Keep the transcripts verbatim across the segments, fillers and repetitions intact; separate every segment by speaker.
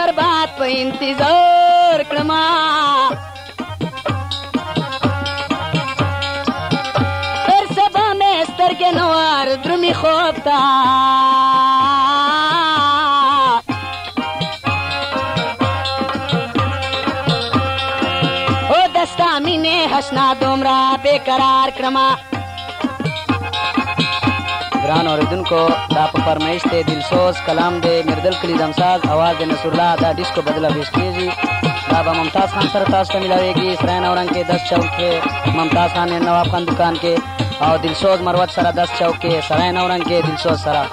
Speaker 1: برباد په انتظار کړما تر سبا مې سترګې نور درومي خوب ته او دستا مینې حسنا دومره بېقرار کړما ګران اوریدونکو دا په فرمایش دی دلسوز کلام دی میردل کلي دمساز اواز دی نصرالله دا ډیسکو بدله پیش کیږي دا به ممتاز خان سره تاسو ته ملاویږي سرای نورنګ کې دس چوک کې ممتاز خان نواب خان دکان کې او دلسوز مروت سره دس چوک کې سرای نورنګ کې دلسوز سره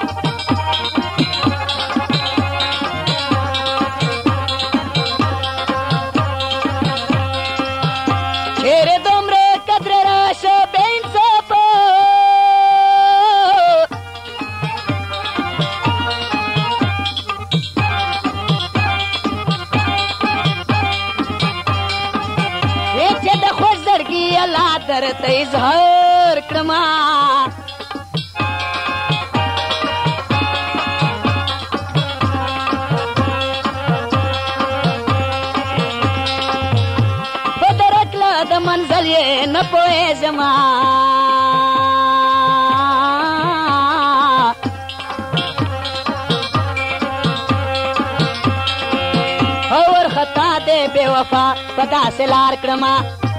Speaker 1: چیرې دومره قدر راشه بې انصافه چې د خوش زړګي الله درته اظهار کړما په درکله د منزل یې نه پوهېږما او ورخطا دی بې وفا په داسې لار کړما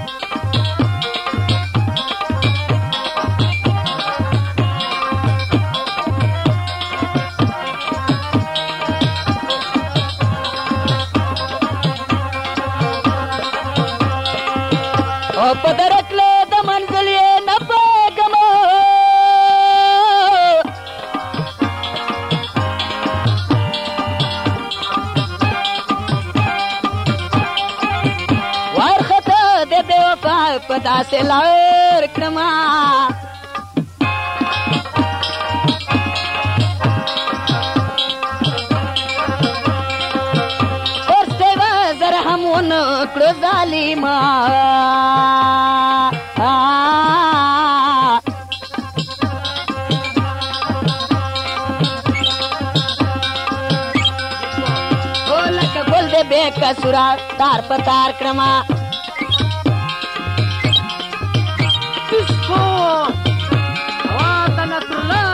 Speaker 1: او په درکله د منزل یې نه پوهېږمه وارخطا د بې وفا په داسې لار کړمه کړو ظالما او لکه ګل د بې کسوره تار په تار کړما ډیسکو اواز د نصرالله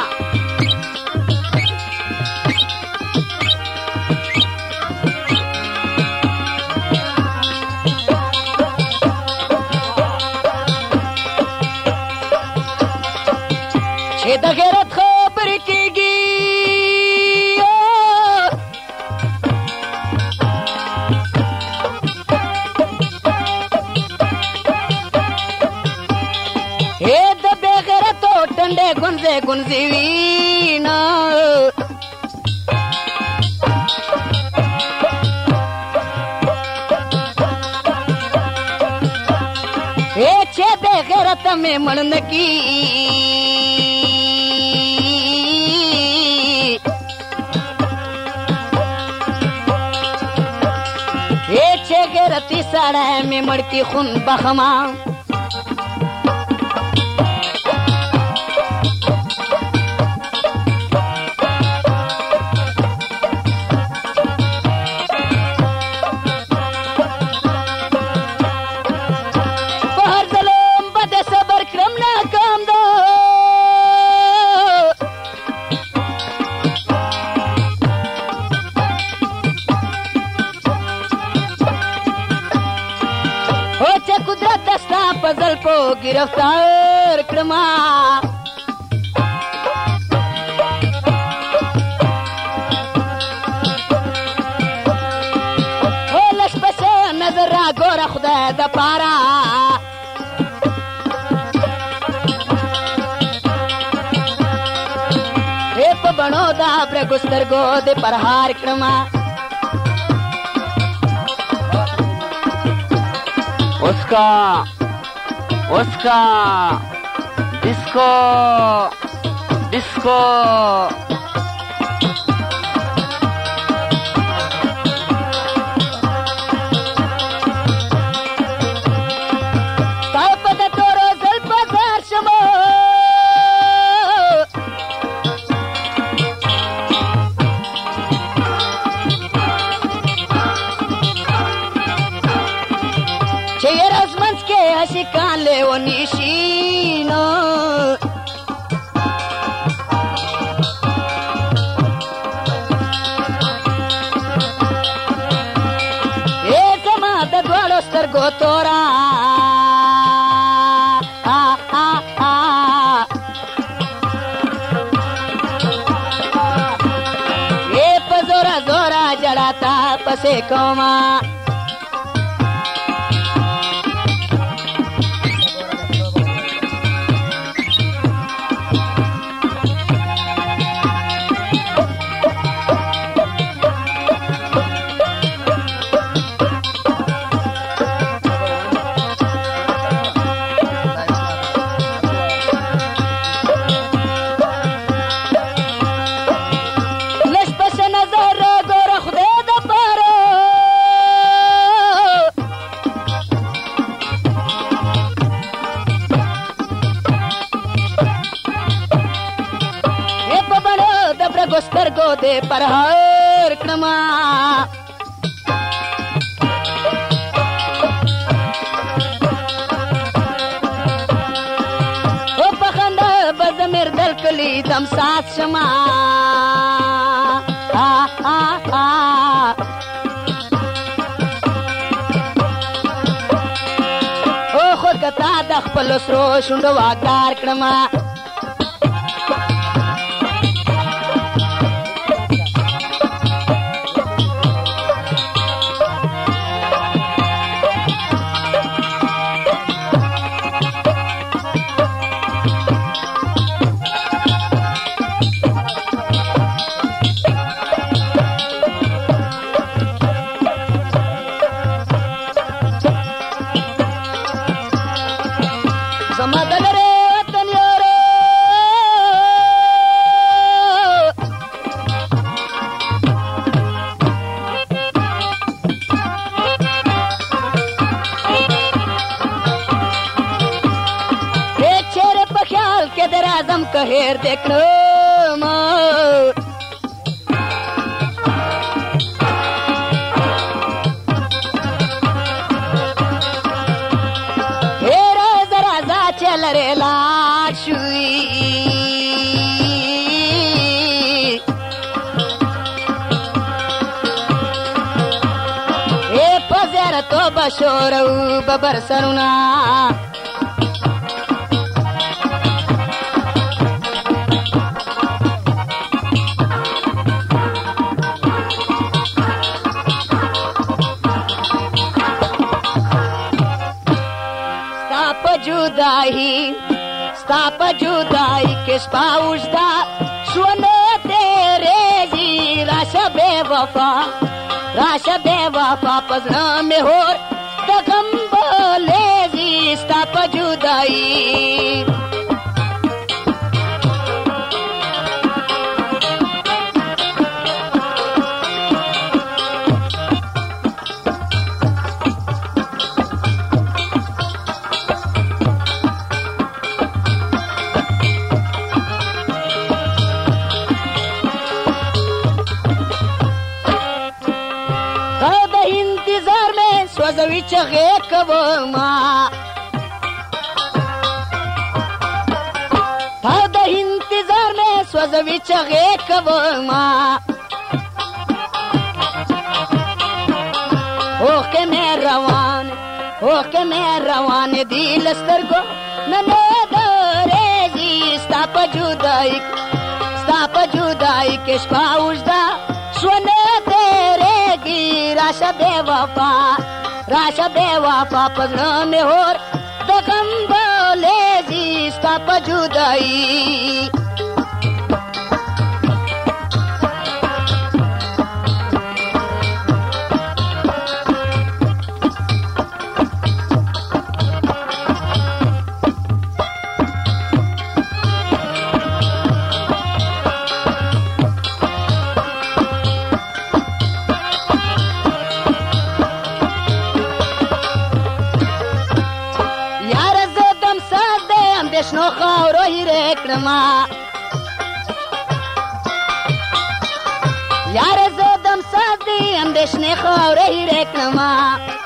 Speaker 1: چې د غیرت خبرې کېږي ای د بې غیرتو ټنډې ګونځې ګونځې وینا ای چې بې غیرت مې مړ نه کی غیرتی سړی مې مړ کی خون بخما په هر ظلم به د صبر کړم ناکام ده قدرت دستا پزل کو گرفتار کړما او لږ پسې نظر را ګوره خدای د پاره ای په بڼو د برګو سترګو د پرهار کړما
Speaker 2: उसका उसका disco disco
Speaker 1: لیونیشین اے زما د دواړو سترګو تورا اے په زورا زورا جړاتا پسې کوما سترګو دې پر هر کړما او په خندا به ضمیر دل کلی دم سات شما او خود کتا د خپلو سرو شونډو واکار کړما زما د لرې وطن یارو اے چهرې په خیال کې در اعظم که هېر دې کړم لرې لاړ شوي اے په زیارتو به شورو ببر سرونه جدائی ستا په جدائی کې شپه اوږده شونه تېرېږي راشه بې وفا راشه بې وفا په زړه مې هور د غم بلېږي ستا په جدائی سوځوي چغې کوما تا د انتظار مې سوځوي چغې کوما اوښکې مې روان اوښکې مې روان دي له سترګو نه نه درېږي ستا په جدائی ستا په جدائی کې شپه اوږده شونه تېرېږي راشه بې وفا راشه بې وفا په زړه مې اور د غم بلېږي ستا په جدائی شنو خاورو هیرې کړما یاره زه دم ساز دې اندېښنې خاورې هیرې کړما